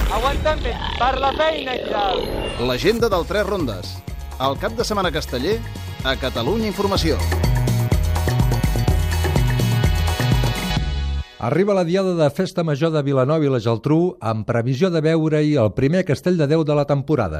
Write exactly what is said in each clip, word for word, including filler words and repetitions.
Aguanten bé, per la feina i tal. L'agenda del Tres Rondes. El cap de setmana casteller a Catalunya Informació. Arriba la diada de Festa Major de Vilanova i la Geltrú amb previsió de veure-hi el primer castell de Déu de la temporada.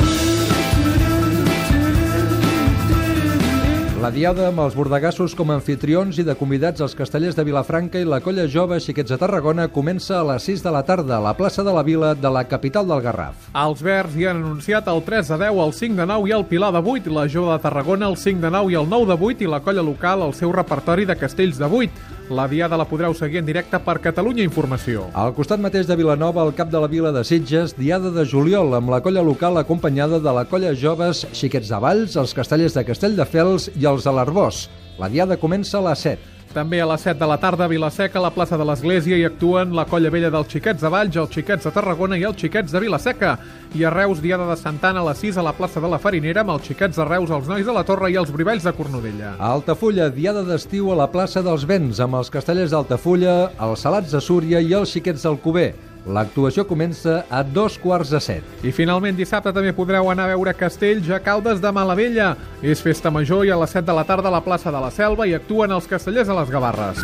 La diada amb els bordegassos com a anfitrions i de convidats als castellers de Vilafranca i la Colla Jove Xiquets de Tarragona comença a les sis de la tarda a la plaça de la Vila de la capital del Garraf. Els Verds hi han anunciat el tres de deu, el cinc de nou i el Pilar de vuit, la Jove de Tarragona el cinc de nou i el nou de vuit i la Colla Local el seu repertori de castells de vuit. La diada la podreu seguir en directe per Catalunya Informació. Al costat mateix de Vilanova, al cap de la Vila de Sitges, diada de juliol amb la colla local acompanyada de la Colla Joves Xiquets de Valls, els castellers de Castelldefels i els de l'Arboç. La diada comença a les set. També a les set de la tarda a Vilaseca, a la plaça de l'Església, hi actuen la Colla Vella dels Xiquets de Valls, els Xiquets de Tarragona i els Xiquets de Vilaseca. I a Reus, diada de Santana a les sis a la plaça de la Farinera amb els Xiquets de Reus, els Nois de la Torre i els Brivells de Cornudella. A Altafulla, diada d'estiu a la plaça dels Vents amb els castellers d'Altafulla, els Salats de Súria i els Xiquets d'Alcover. L'actuació comença a dos quarts de set. I finalment dissabte també podreu anar a veure castells a Caldes de Malavella. És festa major i a les set de la tarda a la plaça de la Selva hi actuen els castellers a les Gavarres.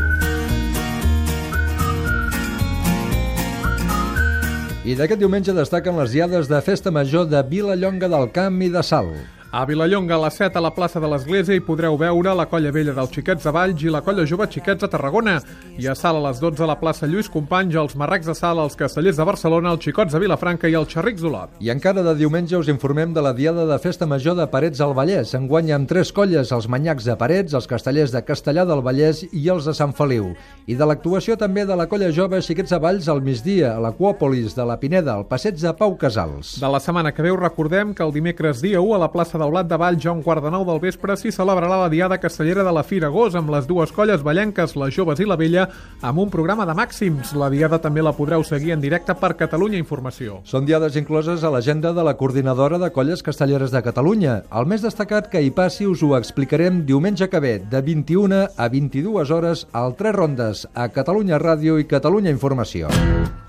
I d'aquest diumenge destaquen les diades de festa major de Vilallonga del Camp i de Salt. A Vilallonga, a les set, a la plaça de l'Església, hi podreu veure la Colla Vella dels Xiquets de Valls i la Colla Jove Xiquets de Tarragona. I a Salt, a les dotze, a la plaça Lluís Companys, els Marracs de Salt, els Castellers de Barcelona, els Xicots de Vilafranca i els Xerrics d'Olot. I encara de diumenge us informem de la diada de festa major de Parets al Vallès. Enguany amb tres colles, els Manyacs de Parets, els Castellers de Castellar del Vallès i els de Sant Feliu. I de l'actuació també de la Colla Jove Xiquets de Valls al migdia, a l'Aquòpolis de la Pineda, al passeig de Pau Casals. De la setmana que ve us recordem que el dimecres dia u a la plaça d'Aulat de Valls, a un quart de nou del vespre, s'hi celebrarà la diada castellera de la Fira Gos amb les dues colles vallenques, les Joves i la Vella, amb un programa de màxims. La diada també la podreu seguir en directe per Catalunya Informació. Són diades incloses a l'agenda de la Coordinadora de Colles Castelleres de Catalunya. El més destacat que hi passi us ho explicarem diumenge que ve, de vint-i-una a vint-i-dues hores, al Tres Rondes, a Catalunya Ràdio i Catalunya Informació.